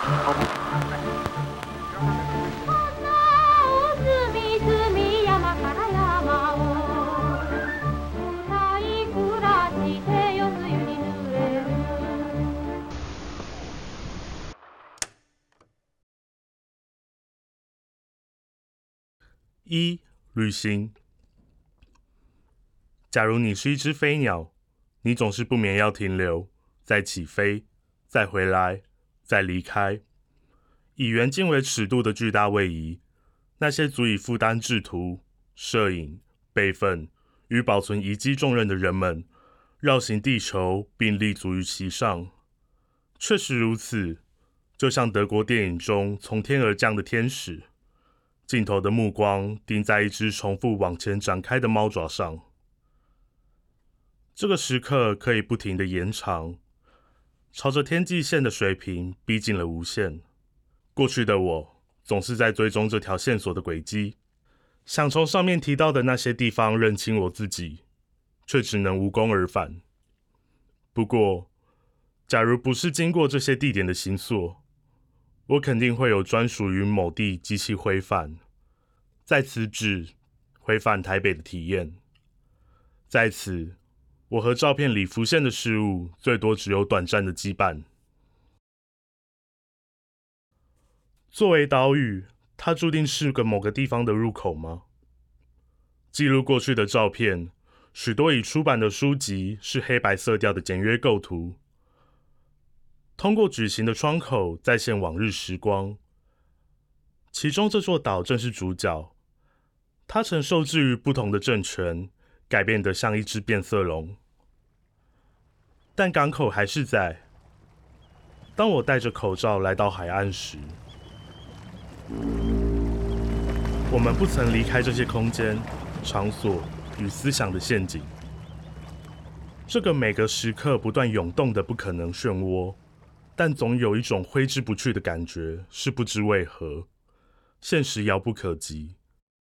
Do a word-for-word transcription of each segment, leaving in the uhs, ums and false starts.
一、旅行。假如你是一只飞鸟，你总是不免要停留，再起飞，再回来，再离开。以圆径为尺度的巨大位移，那些足以负担制图、摄影、备份与保存遗迹重任的人们，绕行地球并立足于其上。确实如此，就像德国电影中从天而降的天使，镜头的目光盯在一只重复往前展开的猫爪上。这个时刻可以不停地延长，朝着天际线的水平逼近了无限。过去的我总是在追踪这条线索的轨迹，想从上面提到的那些地方认清我自己，却只能无功而返。不过，假如不是经过这些地点的行索，我肯定会有专属于某地及其回返，在此指回返台北的体验。在此，我和照片里浮现的事物最多只有短暂的羁绊。作为岛屿，它注定是个某个地方的入口吗？记录过去的照片，许多已出版的书籍是黑白色调的简约构图。通过矩形的窗口再现往日时光，其中这座岛正是主角。它曾受制于不同的政权，改变得像一只变色龙。但港口还是在。当我戴着口罩来到海岸时，我们不曾离开这些空间、场所与思想的陷阱。这个每个时刻不断涌动的不可能漩涡，但总有一种挥之不去的感觉，是不知为何，现实遥不可及。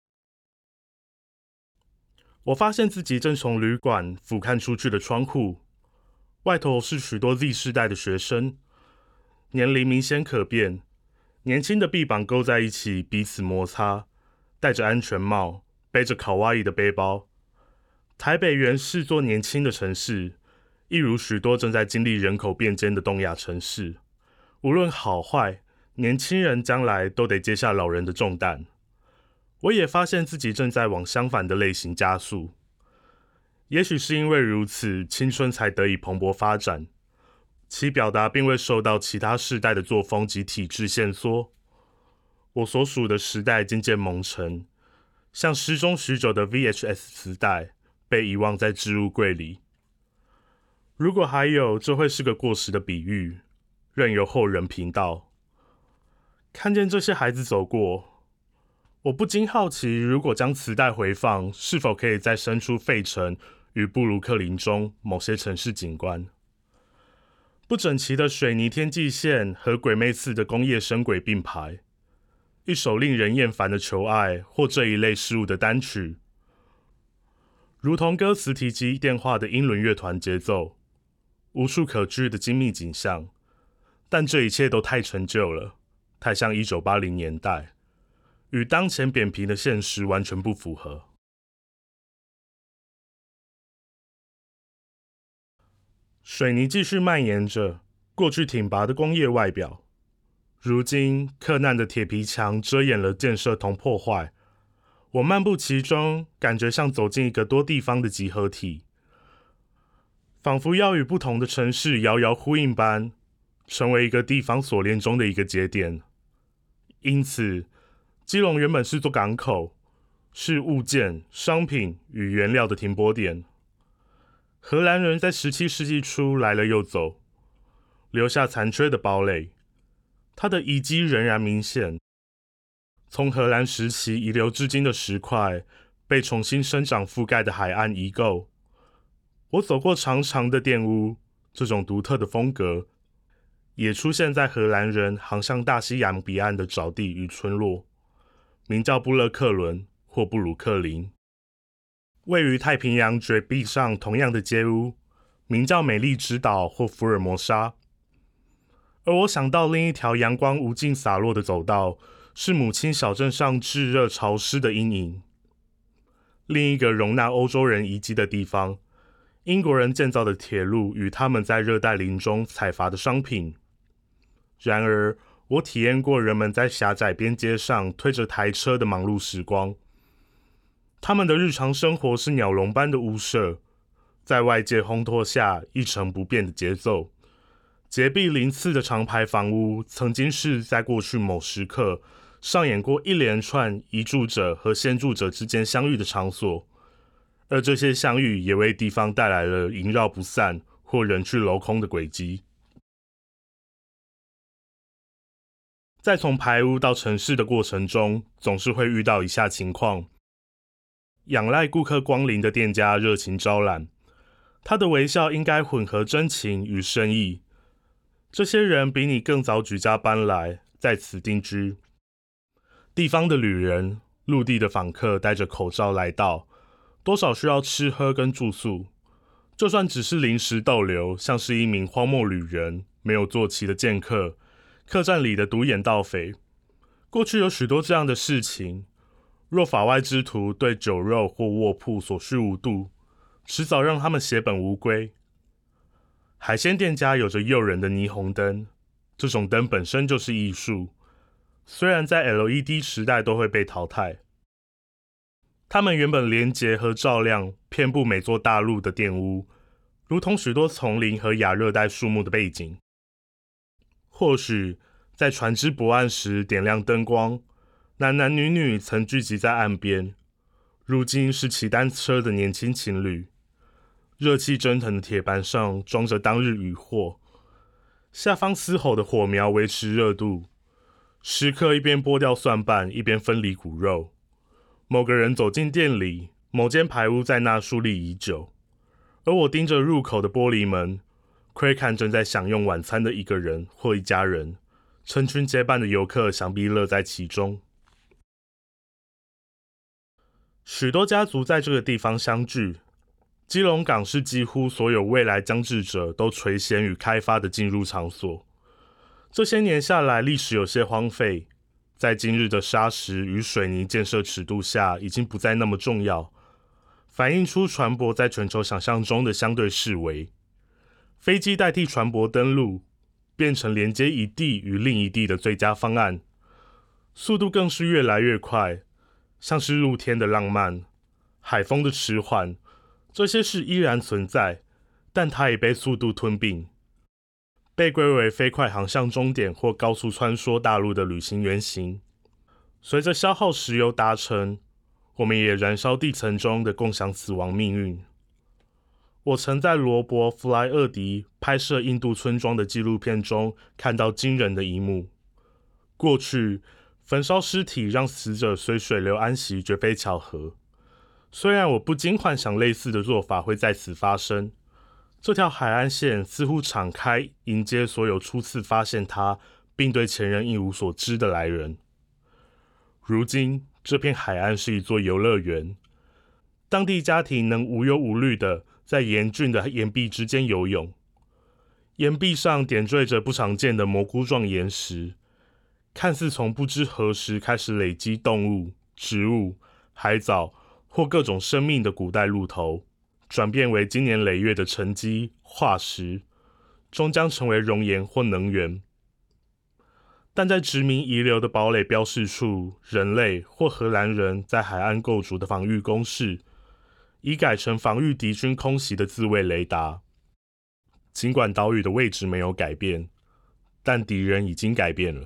我发现自己正从旅馆俯瞰出去的窗户，外头是许多 Z 世代的学生，年龄明显可辨，年轻的臂膀勾在一起，彼此摩擦，戴着安全帽，背着卡哇伊的背包。台北原是座年轻的城市，一如许多正在经历人口变迁的东亚城市。无论好坏，年轻人将来都得接下老人的重担。我也发现自己正在往相反的类型加速。也许是因为如此，青春才得以蓬勃发展。其表达并未受到其他世代的作风及体制限缩。我所属的时代渐渐蒙尘，像失踪许久的 V H S 磁带被遗忘在置物柜里。如果还有，这会是个过时的比喻，任由后人评道。看见这些孩子走过，我不禁好奇，如果将磁带回放，是否可以再生出费城与布鲁克林中某些城市景观。不整齐的水泥天际线和鬼魅似的工业声轨并排，一首令人厌烦的求爱或这一类事物的单曲，如同歌词提及电话的英伦乐团节奏，无处可居的精密景象，但这一切都太陈旧了，太像一九八零年代，与当前扁平的现实完全不符合。水泥继续蔓延着过去挺拔的工业外表，如今克难的铁皮墙遮掩了建设同破坏。我漫步其中，感觉像走进一个多地方的集合体，仿佛要与不同的城市遥遥呼应般，成为一个地方锁链中的一个节点。因此，基隆原本是座港口，是物件、商品与原料的停泊点。荷兰人在十七世纪初来了又走，留下残缺的堡垒，它的遗迹仍然明显。从荷兰时期遗留至今的石块，被重新生长覆盖的海岸遗构。我走过长长的店屋，这种独特的风格也出现在荷兰人航向大西洋彼岸的沼地与村落，名叫布勒克伦或布鲁克林。位于太平洋绝壁上同样的街屋，名叫美丽之岛或福尔摩沙。 而我想到另一条阳光无尽洒落的走道，是母亲小镇上炙热潮湿的阴影。另一个容纳欧洲人遗迹的地方，英国人建造的铁路与他们在热带林中采伐的商品。然而，我体验过人们在狭窄边街上推着台车的忙碌时光。他们的日常生活是鸟笼般的屋舍，在外界烘托下一成不变的节奏。洁壁鳞次的长排房屋，曾经是在过去某时刻上演过一连串移住者和先住者之间相遇的场所，而这些相遇也为地方带来了萦绕不散或人去楼空的轨迹。在从排屋到城市的过程中，总是会遇到以下情况：仰赖顾客光临的店家热情招揽，他的微笑应该混合真情与深意。这些人比你更早举家搬来，在此定居。地方的旅人、陆地的访客戴着口罩来到，多少需要吃喝跟住宿。就算只是临时逗留，像是一名荒漠旅人、没有坐骑的剑客、客栈里的独眼盗匪。过去有许多这样的事情，若法外之徒对酒肉或卧铺所需无度，迟早让他们血本无归。海鲜店家有着诱人的霓虹灯，这种灯本身就是艺术，虽然在 L E D 时代都会被淘汰。它们原本连结和照亮遍布每座大陆的店屋，如同许多丛林和亚热带树木的背景。或许在船只泊岸时点亮灯光，男男女女曾聚集在岸边，如今是骑单车的年轻情侣。热气蒸腾的铁板上装着当日渔获，下方嘶吼的火苗维持热度，食客一边剥掉蒜瓣，一边分离骨肉。某个人走进店里，某间排屋在那树立已久，而我盯着入口的玻璃门，窥看正在享用晚餐的一个人或一家人，成群结伴的游客想必乐在其中。许多家族在这个地方相聚。基隆港是几乎所有未来将至者都垂涎与开发的进入场所。这些年下来，历史有些荒废，在今日的砂石与水泥建设尺度下，已经不再那么重要，反映出船舶在全球想象中的相对式微。飞机代替船舶登陆，变成连接一地与另一地的最佳方案，速度更是越来越快，像是露天的浪漫，海风的迟缓。这些事依然存在，但它也被速度吞并，被归为飞快航向终点或高速穿梭大陆的旅行原型。随着消耗石油达成，我们也燃烧地层中的共享死亡命运。我曾在罗伯·弗莱厄迪拍摄印度村庄的纪录片中看到惊人的一幕：过去，焚烧尸体让死者随水流安息绝非巧合。虽然我不禁幻想类似的做法会在此发生，这条海岸线似乎敞开迎接所有初次发现它并对前人一无所知的来人。如今，这片海岸是一座游乐园，当地家庭能无忧无虑地在严峻的岩壁之间游泳。岩壁上点缀着不常见的蘑菇状岩石，看似从不知何时开始累积动物、植物、海藻或各种生命的古代鹿头，转变为经年累月的沉积化石，终将成为熔岩或能源。但在殖民遗留的堡垒标示处，人类或荷兰人在海岸构筑的防御工事，已改成防御敌军空袭的自卫雷达。尽管岛屿的位置没有改变，但敌人已经改变了。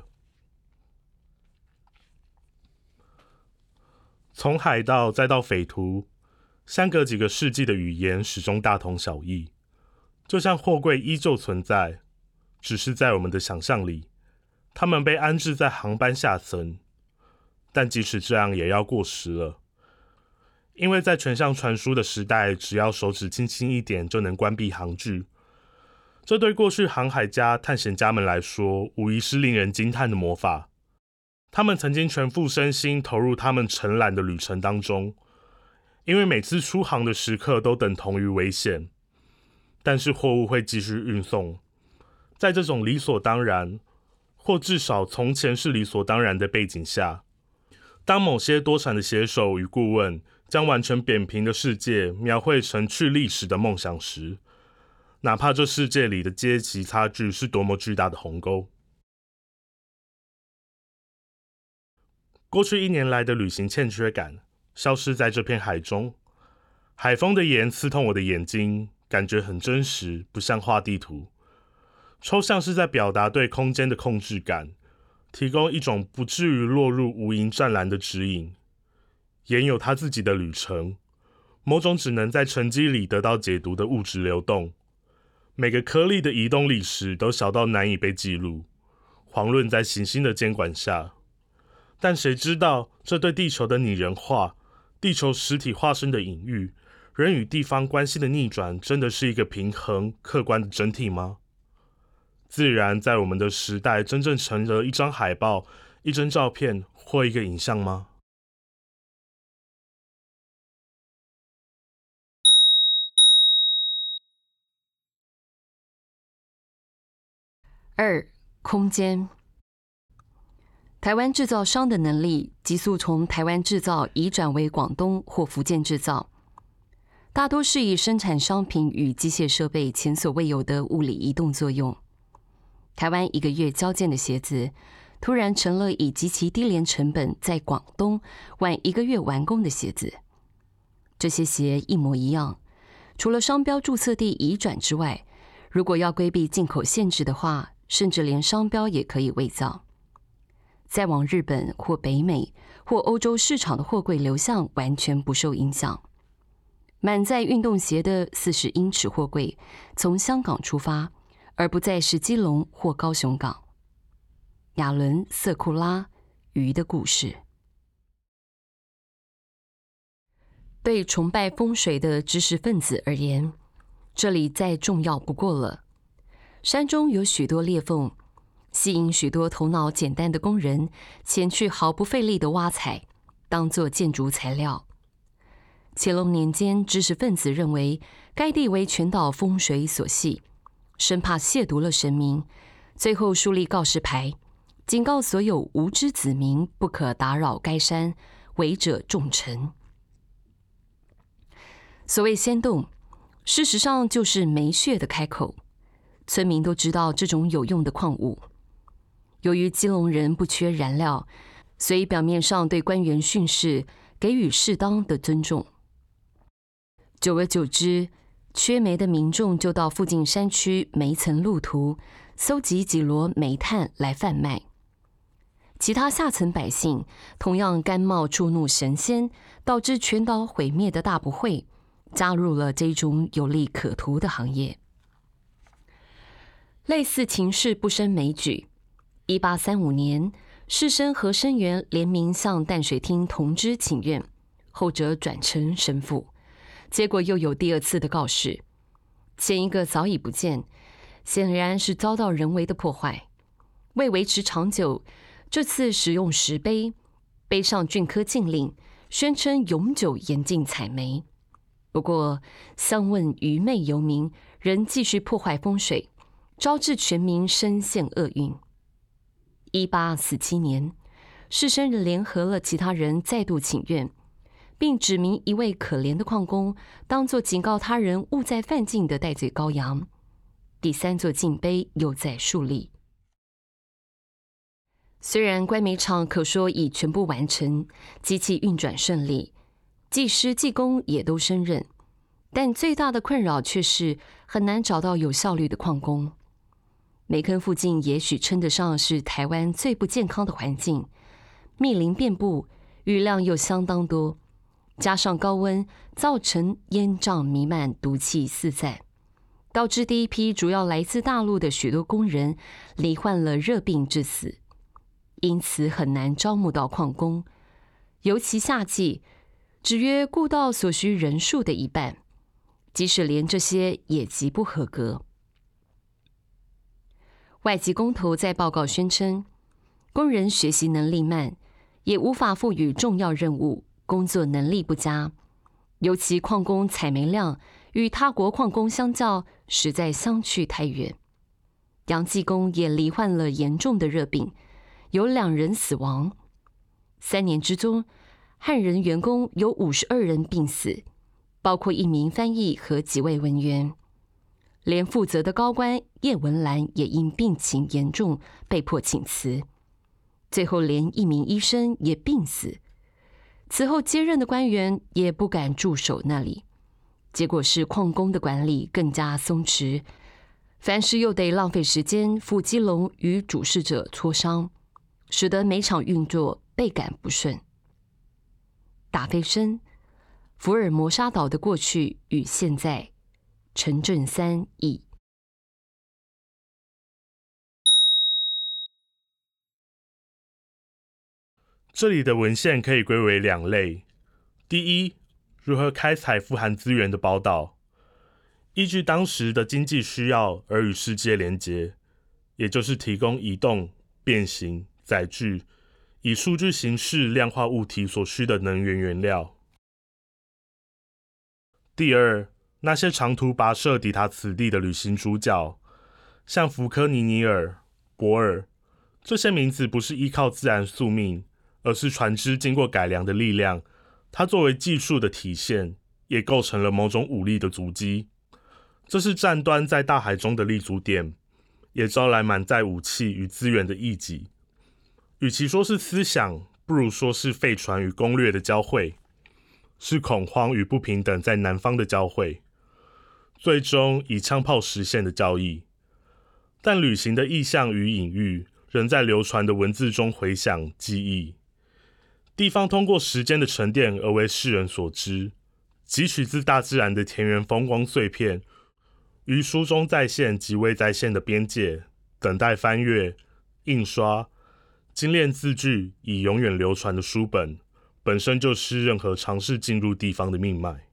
从海盗再到匪徒，相隔几个世纪的语言始终大同小异，就像货柜依旧存在，只是在我们的想象里，它们被安置在航班下层。但即使这样也要过时了，因为在全向传输的时代，只要手指轻轻一点就能关闭航距。这对过去航海家、探险家们来说，无疑是令人惊叹的魔法。他们曾经全副身心投入他们沉揽的旅程当中，因为每次出航的时刻都等同于危险。但是货物会继续运送， 在这种理所当然，或至少从前是理所当然的背景下，当某些多产的写手与顾问将完全扁平的世界描绘成去历史的梦想时，哪怕这世界里的阶级差距是多么巨大的鸿沟。过去一年来的旅行欠缺感消失在这片海中，海风的盐刺痛我的眼睛，感觉很真实，不像画地图。抽象是在表达对空间的控制感，提供一种不至于落入无垠湛蓝的指引。盐有它自己的旅程，某种只能在沉积里得到解读的物质流动。每个颗粒的移动历史都小到难以被记录，遑论在行星的监管下。但谁知道，这对地球的拟人化、地球实体化身的隐喻、人与地方关系的逆转，真的是一个平衡、客观的整体吗？自然在我们的时代真正成了一张海报、一张照片或一个影像吗？ 二、空间。台湾制造商的能力急速从台湾制造移转为广东或福建制造，大多是以生产商品与机械设备前所未有的物理移动作用。台湾一个月交件的鞋子，突然成了以极其低廉成本在广东晚一个月完工的鞋子。这些鞋一模一样，除了商标注册地移转之外，如果要规避进口限制的话，甚至连商标也可以伪造。再往日本或北美或欧洲市场的货柜流向完全不受影响。满载运动鞋的四十英尺货柜从香港出发，而不再是基隆或高雄港。亚伦·瑟库拉，鱼的故事。对崇拜风水的知识分子而言，这里再重要不过了。山中有许多裂缝，吸引许多头脑简单的工人前去毫不费力的挖采，当作建筑材料。乾隆年间，知识分子认为该地为全岛风水所系，生怕亵渎了神明，最后树立告示牌，警告所有无知子民不可打扰该山，违者重惩。所谓仙洞，事实上就是煤穴的开口，村民都知道这种有用的矿物。由于基隆人不缺燃料，所以表面上对官员训示给予适当的尊重。久而久之，缺煤的民众就到附近山区煤层路途，搜集几箩煤炭来贩卖。其他下层百姓同样甘冒触怒神仙，导致全岛毁灭的大不讳，加入了这种有利可图的行业。类似情势不胜枚举。一八三五年，士绅和生员联名向淡水厅同知请愿，后者转成神父。结果又有第二次的告示，前一个早已不见，显然是遭到人为的破坏。为维持长久，这次使用石碑，碑上镌刻禁令，宣称永久严禁采煤。不过，相问愚昧游民仍继续破坏风水，招致全民深陷厄运。一八四七年，士绅联合了其他人再度请愿，并指明一位可怜的矿工当作警告他人勿再犯禁的戴罪羔羊。第三座禁碑又在树立。虽然关煤厂可说已全部完成，机器运转顺利，技师技工也都升任，但最大的困扰却是很难找到有效率的矿工。煤坑附近也许称得上是台湾最不健康的环境，密林遍布，雨量又相当多，加上高温，造成烟瘴弥漫，毒气四散，导致第一批主要来自大陆的许多工人罹患了热病致死，因此很难招募到矿工，尤其夏季，只约雇到所需人数的一半，即使连这些也极不合格。外籍工头在报告宣称，工人学习能力慢，也无法赋予重要任务，工作能力不佳，尤其矿工采煤量与他国矿工相较，实在相去太远。 杨继功也罹患了严重的热病，有两人死亡。三年之中，汉人员工有五十二人病死，包括一名翻译和几位文员。连负责的高官叶文兰也因病情严重被迫请辞，最后连一名医生也病死。此后接任的官员也不敢驻守那里，结果是矿工的管理更加松弛，凡事又得浪费时间赴基隆与主事者磋商，使得每场运作倍感不顺。打飞声，福尔摩沙岛的过去与现在，陈正三译。 这里的文献可以归为两类：第一，如何开采富含资源的宝岛，依据当时的经济需要而与世界连结，也就是提供移动、变形、载具，以数据形式量化物体所需的能源原料。第二，那些长途跋涉抵达此地的旅行主角，像福科尼尼尔、博尔，这些名字不是依靠自然宿命，而是船只经过改良的力量，它作为技术的体现，也构成了某种武力的足迹。这是战端在大海中的立足点，也招来满载武器与资源的异己。与其说是思想，不如说是废船与攻略的交汇，是恐慌与不平等在南方的交汇，最终以枪炮实现的交易。但旅行的意象与隐喻，仍在流传的文字中回响记忆。地方通过时间的沉淀而为世人所知，汲取自大自然的田园风光碎片，于书中再现及未再现的边界，等待翻阅、印刷、精炼字句，以永远流传的书本，本身就是任何尝试进入地方的命脉。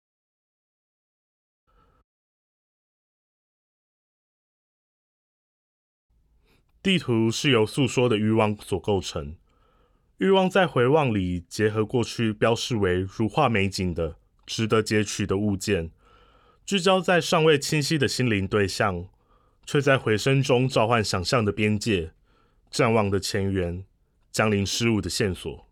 地图是由诉说的欲望所构成，欲望在回望里结合过去标示为如画美景的、值得截取的物件，聚焦在尚未清晰的心灵对象，却在回声中召唤想象的边界、展望的前缘、降临事物的线索。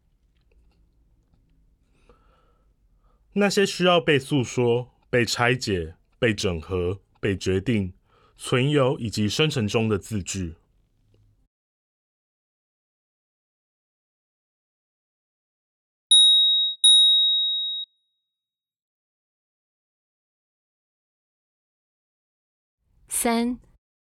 那些需要被诉说、被拆解、被整合、被决定、存有以及生成中的字句。 三、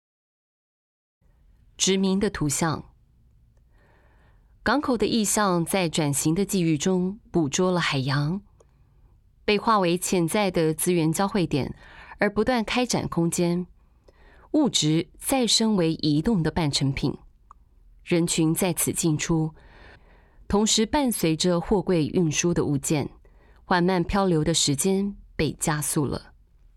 殖民的图像。港口的意象在转型的际遇中捕捉了海洋，被化为潜在的资源交汇点，而不断开展空间。物质再生为移动的半成品，人群在此进出，同时伴随着货柜运输的物件，缓慢漂流的时间被加速了。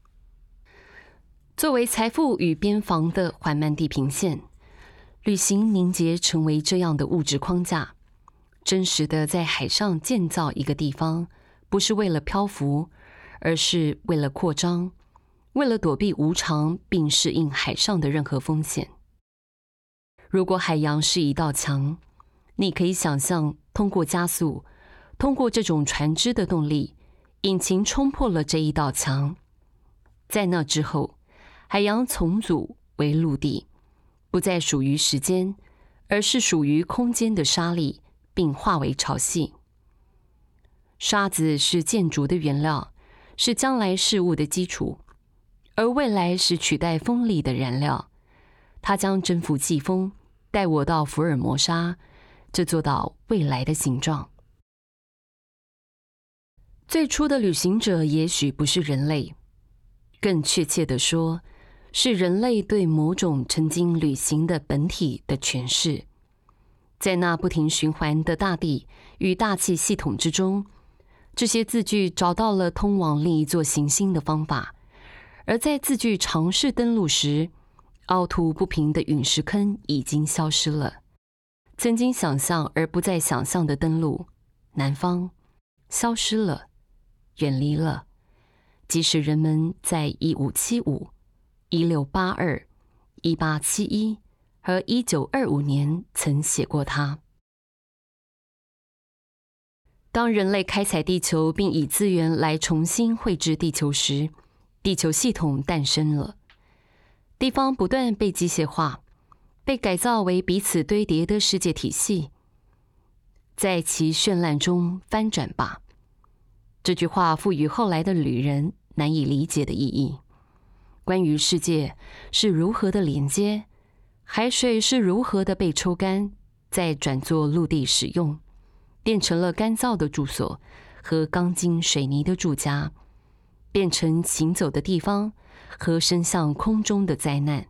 作为财富与边防的缓慢地平线，旅行凝结成为这样的物质框架，真实的在海上建造一个地方，不是为了漂浮，而是为了扩张，为了躲避无常并适应海上的任何风险。如果海洋是一道墙，你可以想象通过加速，通过这种船只的动力，引擎冲破了这一道墙。在那之后，海洋重组为陆地，不再属于时间，而是属于空间的沙粒，并化为潮汐。沙子是建筑的原料，是将来事物的基础，而未来是取代风力的燃料。它将征服季风，带我到福尔摩沙，这座岛未来的形状。最初的旅行者也许不是人类，更确切地说，是人类对某种曾经旅行的本体的诠释。在那不停循环的大地与大气系统之中，这些字句找到了通往另一座行星的方法，而在字句尝试登陆时，凹凸不平的陨石坑已经消失了。曾经想象而不再想象的登陆，南方消失了，远离了。即使人们在一五七五、一六八二、 一八七一和一九二五年曾写过它。当人类开采地球并以资源来重新绘制地球时，地球系统诞生了。地方不断被机械化，被改造为彼此堆叠的世界体系，在其绚烂中翻转吧。这句话赋予后来的旅人难以理解的意义。关于世界是如何的连接，海水是如何的被抽干，再转作陆地使用，变成了干燥的住所和钢筋水泥的住家，变成行走的地方和伸向空中的灾难。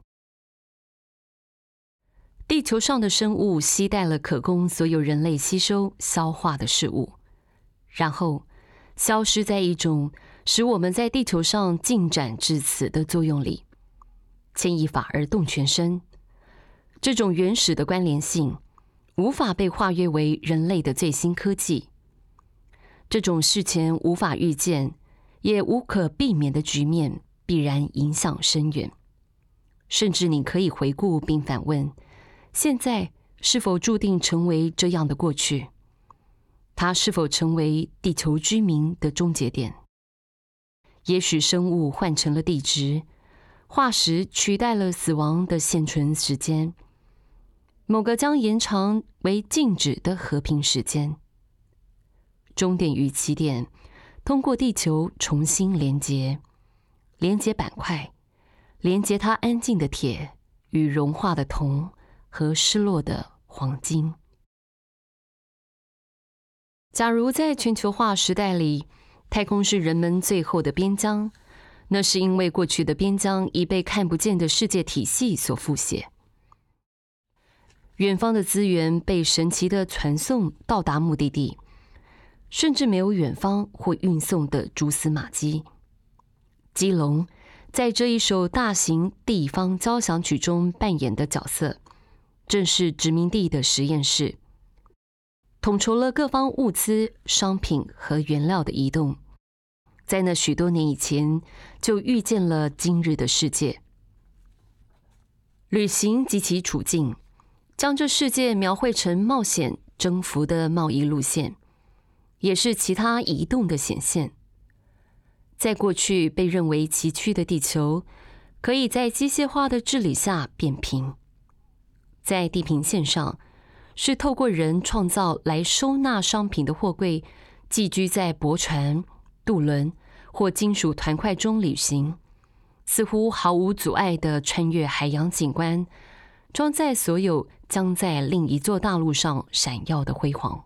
地球上的生物携带了可供所有人类吸收消化的事物，然后消失在一种使我们在地球上进展至此的作用里，牵一发而动全身。这种原始的关联性无法被化约为人类的最新科技。这种事前无法预见也无可避免的局面必然影响深远。甚至你可以回顾并反问，现在是否注定成为这样的过去？它是否成为地球居民的终结点？也许生物换成了地质，化石取代了死亡的现存时间，某个将延长为静止的和平时间。终点与起点通过地球重新连接，连接板块，连接它安静的铁与融化的铜和失落的黄金。假如在全球化时代里，太空是人们最后的边疆，那是因为过去的边疆已被看不见的世界体系所复写。远方的资源被神奇的传送到达目的地，甚至没有远方或运送的蛛丝马迹。基隆在这一首大型地方交响曲中扮演的角色，正是殖民地的实验室，统筹了各方物资、商品和原料的移动。在那许多年以前，就预见了今日的世界。旅行及其处境，将这世界描绘成冒险征服的贸易路线，也是其他移动的显现。在过去被认为崎岖的地球，可以在机械化的治理下变平。在地平线上，是透过人创造来收纳商品的货柜，寄居在驳船、渡轮或金属团块中旅行，似乎毫无阻碍地穿越海洋景观，装载所有将在另一座大陆上闪耀的辉煌。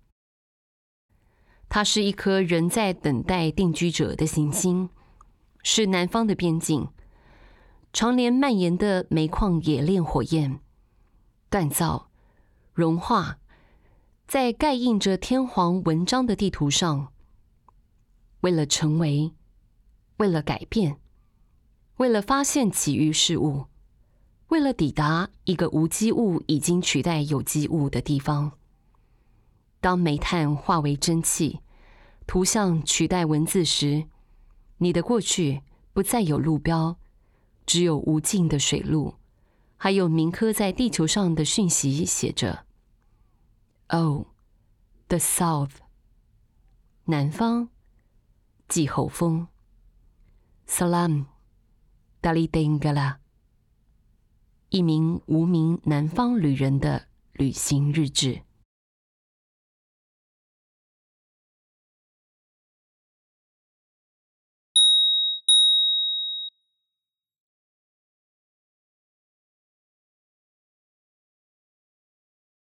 它是一颗仍在等待定居者的行星，是南方的边境，常年蔓延的煤矿冶炼火焰，锻造、融化，在盖印着天皇文章的地图上。为了成为，为了改变，为了发现其余事物，为了抵达一个无机物已经取代有机物的地方。当煤炭化为蒸汽，图像取代文字时，你的过去不再有路标，只有无尽的水路，还有铭刻在地球上的讯息，写着 Oh, the South， 南方，季候风 Salam, Dari Tenggala， 一名无名南方旅人的旅行日志。